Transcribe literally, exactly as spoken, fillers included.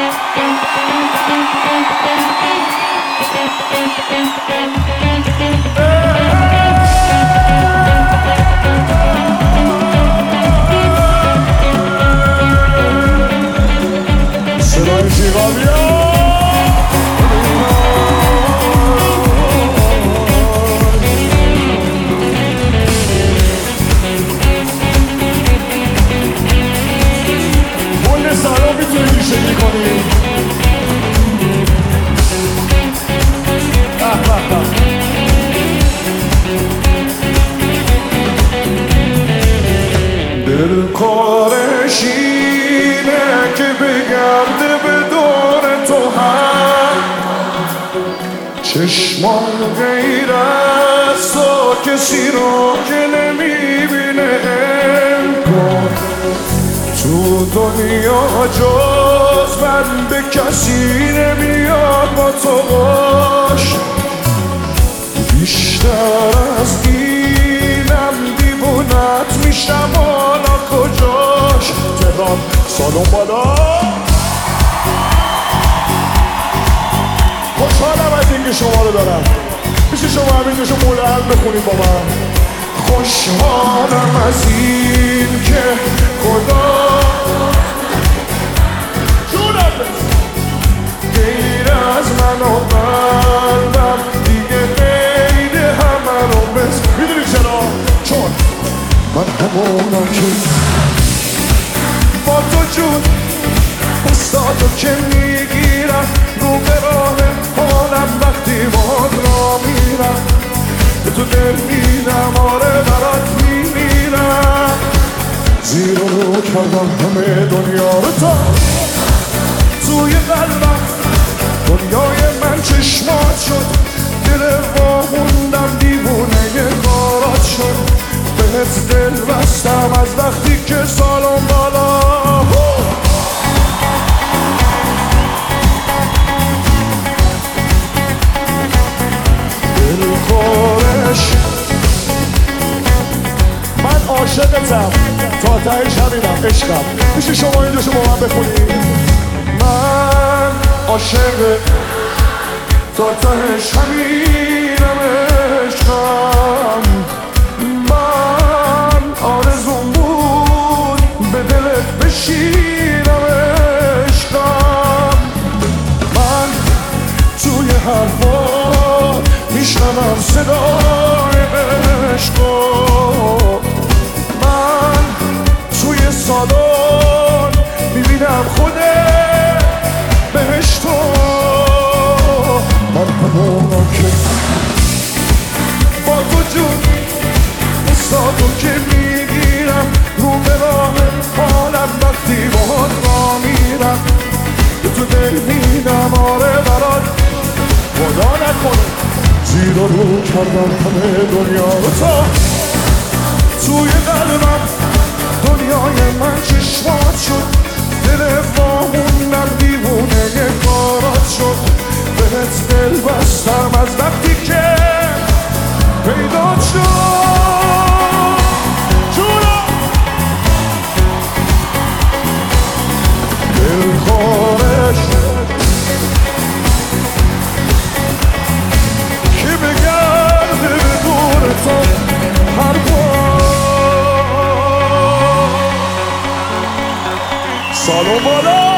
دل کارش اینه که بگرده به دور تو هم چشمان غیر از تو کسی رو که نمیبینه امکان تو دنیا جز من به کسی نمیاد با تو باش بیشتر از اینم دیوونت میشم حالا کجاش تهران سالون بالا خوشحالم از اینکه شما رو دارم میشه شما همینجاشو مولعن بخونید با من خوشحالم از این که خدا جونم غیر از من و قلبم دیگه غیر همه رو بس میدونی چرا؟ چون من همونم که با تو جون بستاتو که میگیرم رو به راه حالم وقتی باد را میرم به تو دل میدم آره برات میمیرم زیر رو کردم همه دنیا رو تا توی قلبم دنیای من چشمات شد دل واموندم دیوونه کارات شد بهت دل بستم از وقتی که سالم بالا دل کارش من عاشقتم تا تهش همینم عشقم میشه شما اینجاشو با من بخونید من عاشق تا تهش همینم عشقم من آرزوم بود به دلت بشینم عشقم من توی حرفا میشنوم صدای عشقم من توی سالن میبینم خودت بهشتو من همونم که با تو جون بستاتو که میگیرم رو به راه حالم وقتی باهات را میرم به تو دل میدم آره برات خدا نکنه زیر رو کردم همه دنیا رو تا توی قلبم دنیای من چشمات شد دل واموندم دیوونه کارات شد بهت دل بستم از وقتی که پیدا شد جونم دل خارش که بگرده به دور تو هر بار سالو بالا